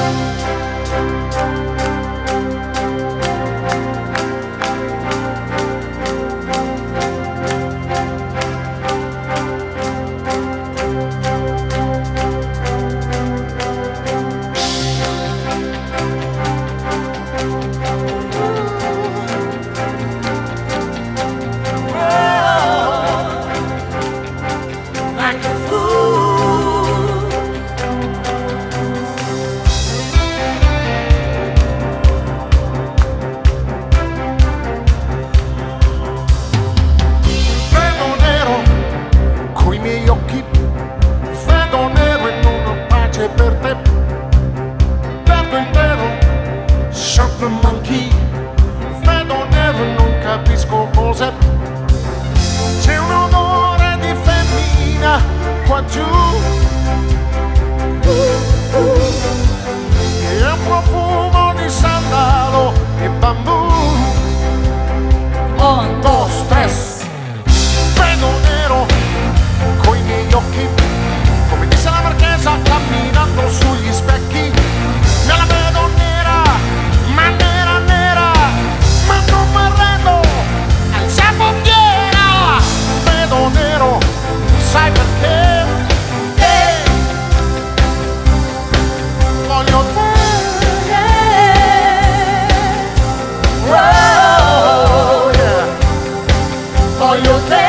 C'è un odore di femmina qua giù e un profumo di sandalo e bambù. 1, 2, 3. Vedo nero coi miei occhi, come disse la marchesa camminando sugli specchi. Me la vedo nera, ma nera nera, ma non mi arrendo, alziamo bandiera. Vedo nero, sai perché? Voglio te. Oh, yeah. Voglio te.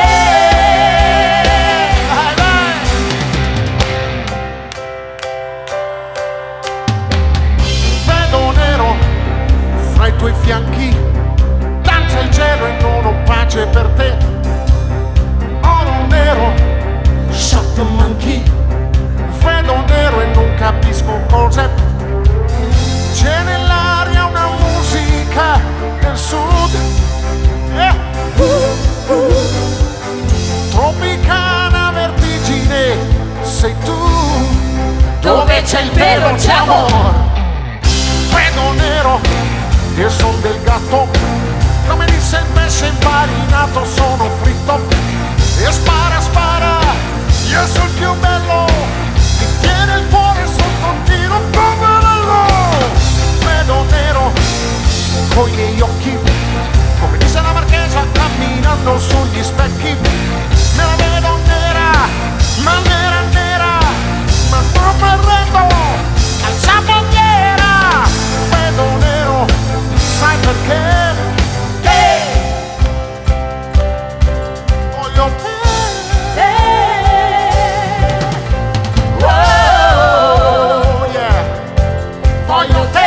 Vai, vai. Vedo nero fra i tuoi fianchi, danza il cielo e non ho pace per te. Oro nero, shot monkey. Vedo nero e non capisco cos'è. C'è nell'aria una musica del sud, tropicana vertigine, sei tu. Dove c'è il pelo c'è amore. Vedo nero e son del gatto, come disse il pesce infarinato sono fritto. E spara, spara, io sono il più bello, mi tiene il cuore sotto tiro, poverello. Vedo nero coi miei occhi, come disse la marchesa camminando sugli specchi. Me la vedo nera, ma nera nera, ma non mi arrendo, alza bandiera. Vedo nero, sai perché? Voglio te. Oh, yeah. Voglio te.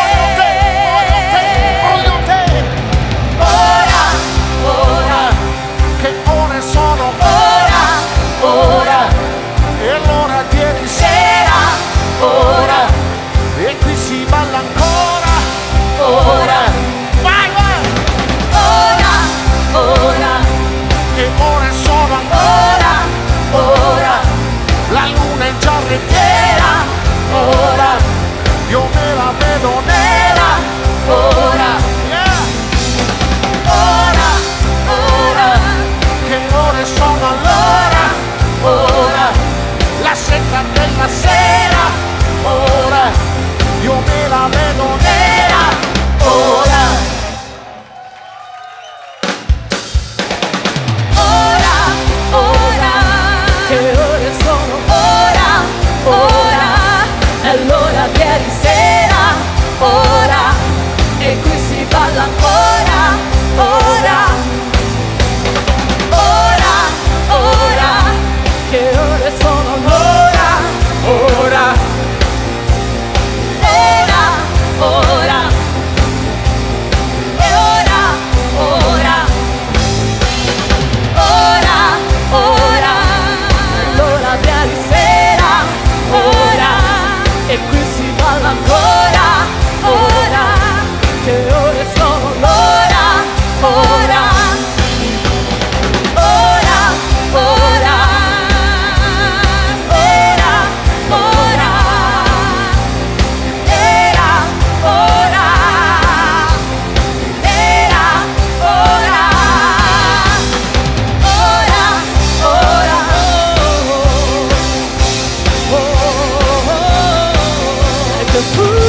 Voglio te. Ora, ora, Che ore sono? ora, ora, E l'ora di ieri sera, ora, e qui si balla ancora. ora, Vai, vai. ora, ora, Che ore sono ancora? ora, La luna è già ripiena. era, ora, Io me la vedo nera. ora, Yeah. ora, ora, Che ore sono allora? ora, La setta della sera. Ora io me la vedo nera. ora, ora, ora, che ore sono? Ora, ora, è l'ora di ieri sera, ora, e qui si balla ancora, ora, ora, ora, che ore sono? Ora, ora, ora, ora. the fool.